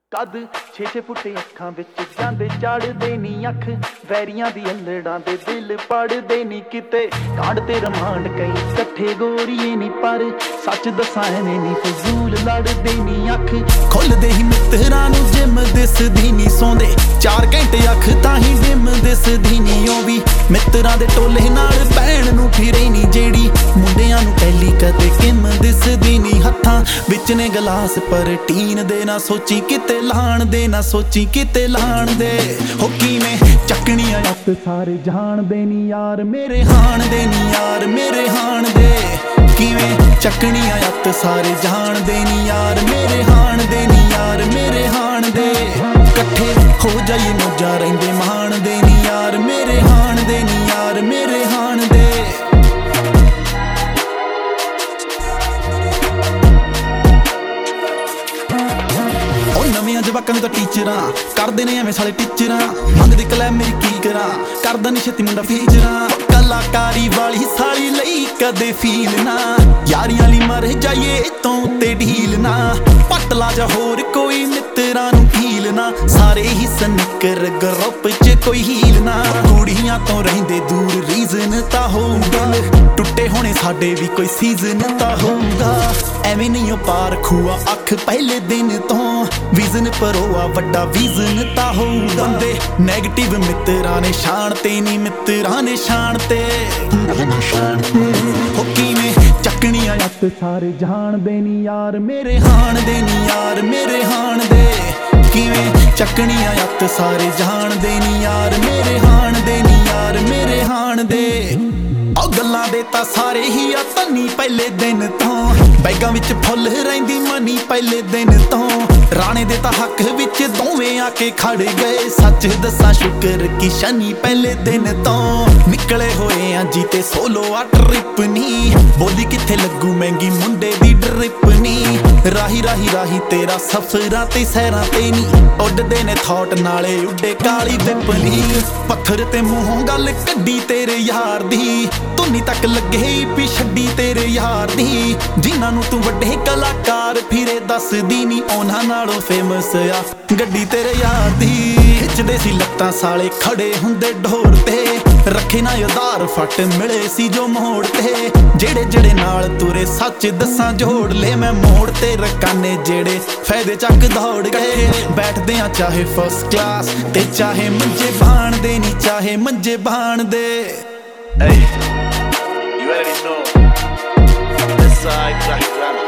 कद 6-6 फुट अखां विच जांदे चढ़दे नी अख वैरियां दी अल्लड़ां दे दिल पढ़दे नी किते कांड ते रमांड कई कट्ठे गोरीए नी पर सच दसां एवें नी फजूल लड़दे नी अख खुलदे ही मित्तरां नूं जिम दिसदी नी सौंदे 4 घंटे अख तां ही डिम दिसदी नी ओ वी मित्तरां दे टोले नाल भैण नूं फिरे नी जेड़ी मुंडियां नूं पहली कदे किम दिसदी नी हत्थां विच ने गलास पर टीन दे ना सोची किते लाण दे ना सोची किते लाण दे हो किवें चकणियां अत सारे जान दे नी यार मेरे हाण दे नी यार मेरे हाण दे किवें चकणियां अत सारे जान दे नी यार मेरे हाण दे नी यार मेरे हाण दे कट्ठे हो जाइए मौजा रहिंदे मान दे नी यार मेरे हाण दे नी यार मेरे हाण दे नवियां जवाकां नूं तां टीचरां करदे ने एवें साले टीचरां मंगदे कलै मेरी की करां करदा नी छेती मुंडा फीचरां कलाकारी वाली साली लई कदे फील ना यारियां ली मर जाइए इतों उत्ते ढील ना पटला जा होर कोई मित्तरां नूं ढील ना सारे ही सनिकर ग्रुप च कोई हील ना कुड़ियां तों रहिंदे दूर रीजन तां होऊगा टुੱਟੇ होने साडे भी कोई सीजन तां होऊगा एवें नहीं पार खुआ अख पहले दिन तों विजन पर आ वड्डा विजन तां होऊगा बंदे नैगेटिव मित्तरां ने शान ते नी मित्तरां ने शान ते हो किवें चकणियां अत सारे जान दे नी यार मेरे हाण दे नी यार मेरे हाण दे किवें चकणियां अत सारे जान दे नी यार मेरे हाण दे नी यार मेरे हाण दे गल्लां दे तां सारे ही आ तन्नी पहले दिन तो बैगां विच फुल रहिंदी मनी पहले दिन तो राणे दे तां हक विच दोवें आके खड़ गए सच दसां शुक्र की शनी पहले दिन तो निकले होए आ जी ते सोलो आ ट्रिप नी बोली किथे लगू महंगी मुंडे दी ड्रिप नी राही राही राही तेरा सफरां ते सैरां ते नी उड्डदे ने थॉट नाले उड्डे काली विपनी पत्थर ते मूंहों गल कड्डी तेरे यार दी ਧੁਨੀ तक लगे पी छड्डी तेरे यार दी जिन्हां नूं तू वड्डे कलाकार फिरे दसदी नी उन्हां नालों फेमस आ गड्डी तेरे यार दी खिचदे सी लत्तां साले खड़े हुंदे ढोर ते रखे ना उधार फट मिले सी जो मोड़ ते जेड़े जेड़े नाल तुरे सच दसां जोड़ ले मैं मोड़ ते रकाने जेड़े फायदे चक दौड़ गए बैठदे आ चाहे फर्स्ट क्लास ते चाहे मंजे बाण दे नी चाहे मंजे बाण दे Hey, you already know. This side, Rahirana.